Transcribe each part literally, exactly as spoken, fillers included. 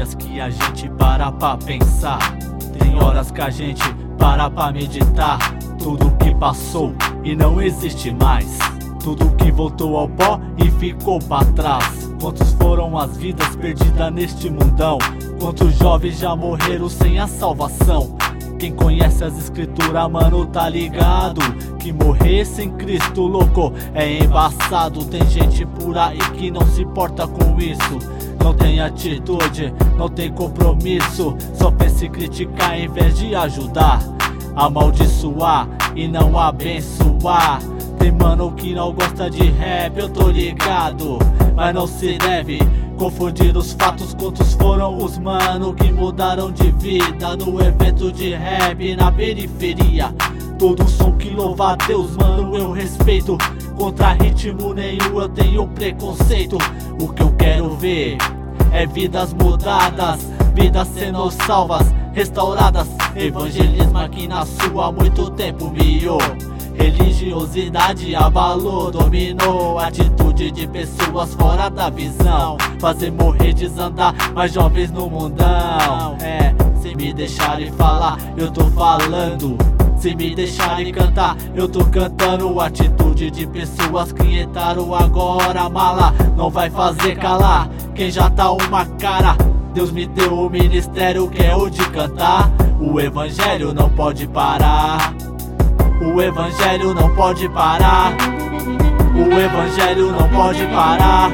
dias que a gente para pra pensar, tem horas que a gente para pra meditar. Tudo que passou e não existe mais, tudo que voltou ao pó e ficou pra trás. Quantos foram as vidas perdidas neste mundão? Quantos jovens já morreram sem a salvação? Quem conhece as escrituras, mano, tá ligado que morrer sem Cristo, louco, é embaçado. Tem gente por aí que não se importa com isso, não tem atitude, não tem compromisso, só pensa em criticar em vez de ajudar, amaldiçoar e não abençoar. Tem mano que não gosta de rap, eu tô ligado, mas não se deve confundir os fatos. Quantos foram os mano que mudaram de vida no evento de rap na periferia? Todo som que louva a Deus, mano, eu respeito. Contra ritmo nenhum eu tenho preconceito. O que eu quero ver é vidas mudadas, vidas sendo salvas, restauradas. Evangelismo aqui na sua há muito tempo miou. Religiosidade abalou, dominou atitude de pessoas fora da visão. Fazer morrer, desandar mais jovens no mundão. É, se me deixarem falar, eu tô falando. Se me deixarem cantar, eu tô cantando. Atitude de pessoas que entraram agora, mala não vai fazer calar quem já tá uma cara. Deus me deu o ministério que é o de cantar. O evangelho não pode parar, o evangelho não pode parar, o evangelho não pode parar,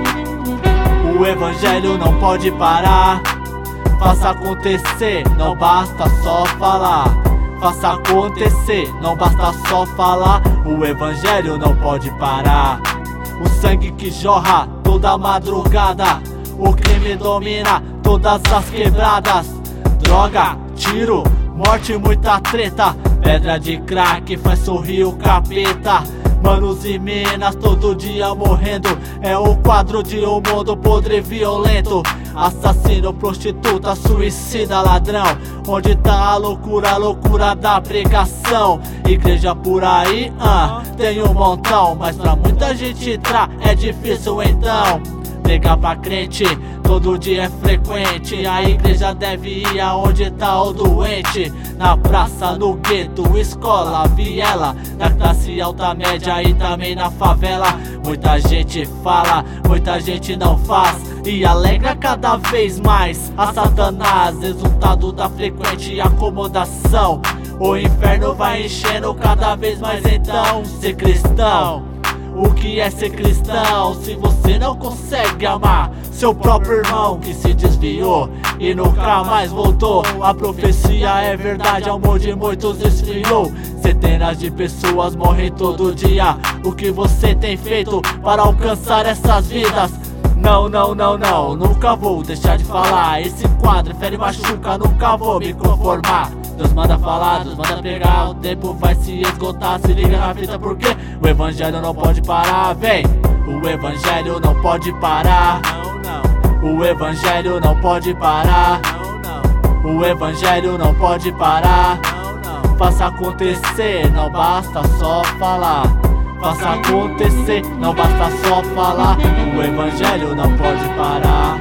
o evangelho não pode parar. Faça acontecer, não basta só falar. Faça acontecer, não basta só falar. O evangelho não pode parar. O sangue que jorra toda madrugada, o crime domina todas as quebradas. Droga, tiro, morte, muita treta. Pedra de crack faz sorrir o capeta. Manos e minas todo dia morrendo, é o quadro de um mundo podre e violento. Assassino, prostituta, suicida, ladrão. Onde tá a loucura, a loucura da pregação? Igreja por aí, ah, tem um montão, mas pra muita gente entrar é difícil então. Pregar pra crente todo dia é frequente. A igreja deve ir aonde tá o doente. Na praça, no gueto, escola, viela, na classe alta, média e também na favela. Muita gente fala, muita gente não faz, e alegra cada vez mais a Satanás. Resultado da frequente acomodação, o inferno vai enchendo cada vez mais. Então, ser cristão, o que é ser cristão se você não consegue amar seu próprio irmão que se desviou e nunca mais voltou? A profecia é verdade, o amor de muitos esfriou. Centenas de pessoas morrem todo dia. O que você tem feito para alcançar essas vidas? Não, não, não, não, nunca vou deixar de falar. Esse quadro fere e machuca, nunca vou me conformar. Deus manda falar, Deus manda pregar, o tempo vai se esgotar. Se liga na fita porque o evangelho não pode parar, vem. O evangelho não pode parar, não, não. O evangelho não pode parar, não, não. O evangelho não pode parar, não, não. Faça acontecer, não basta só falar. Faça acontecer, não basta só falar. O evangelho não pode parar,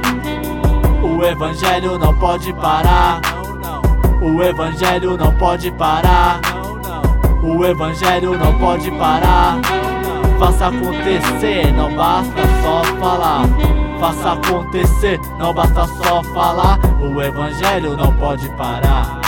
o evangelho não pode parar, o evangelho não pode parar, o evangelho não pode parar. Faça acontecer, não basta só falar. Faça acontecer, não basta só falar. O evangelho não pode parar.